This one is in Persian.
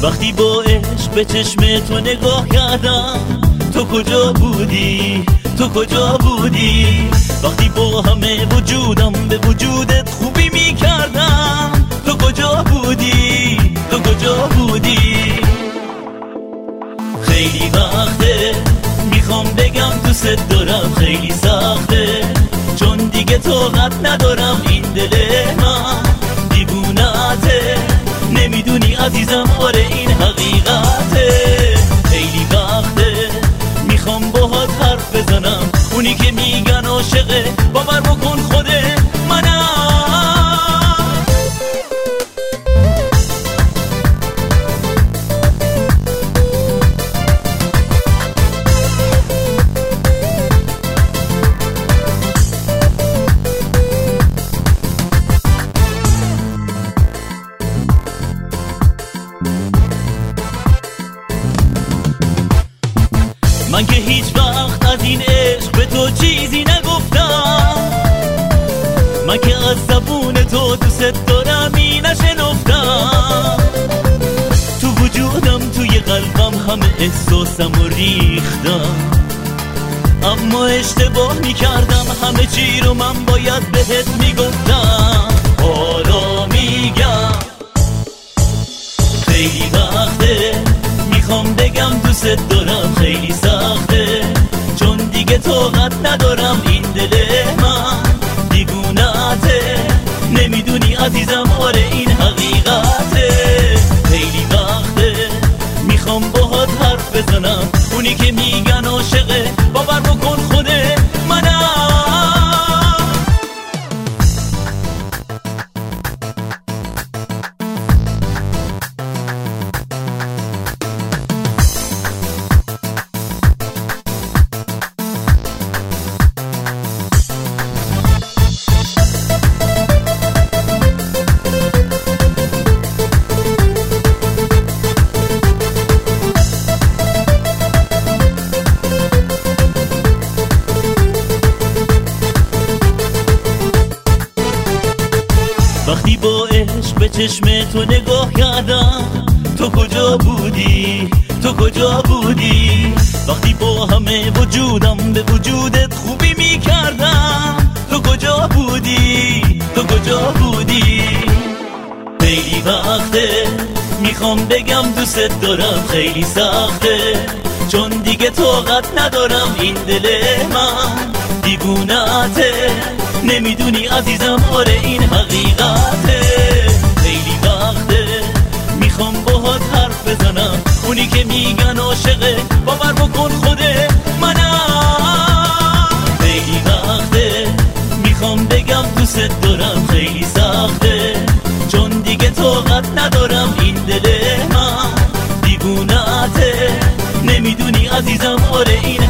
وقتی با عشق به چشم تو نگاه کردم، تو کجا بودی؟ تو کجا بودی؟ وقتی با همه وجودم به وجودت خوبی می کردم، تو کجا بودی؟ تو کجا بودی؟ خیلی وقته میخوام بگم دوست دارم، خیلی سخته چون دیگه طاقت ندارم، این دل من دیوونته، نمیدونی عزیزم، آره این حقیقته. خیلی وقته میخوام باهات حرف بزنم، اونی که میگن عاشقه باور بکن خود منم. من که هیچ وقت از این عشق به تو چیزی نگفتم، من که از زبون تو دوست دارم این نشنفتم، تو وجودم توی قلبم همه احساسم رو ریختم، اما اشتباه میکردم، همه چی رو من باید بهت میگفتم. حالا میگم خیلی وقته میخوام بگم دوست دارم، خیلی سخته چون دیگه طاقت ندارم، این دل من دیوونته، نمیدونی عزیزم، آره این حقیقته. خیلی وقته میخوام باهات حرف بزنم، اونی که میگن عاشقه باور بکن خود منم. وقتی با عشق به چشم تو نگاه کردم، تو کجا بودی؟ تو کجا بودی؟ وقتی با همه وجودم به وجودت خوبی می کردم، تو کجا بودی؟ تو کجا بودی؟ خیلی وقته میخوام بگم دوست دارم، خیلی سخته چون دیگه طاقت ندارم، این دل من دیوونته، نمیدونی عزیزم، آره این حقیقته. خیلی وقته میخوام باهات حرف بزنم، اونی که میگن عاشقه باور بکن خود منم. خیلی وقته میخوام بگم دوست دارم، خیلی سخته چون دیگه طاقت ندارم، این دل من دیوونته، نمیدونی عزیزم، آره این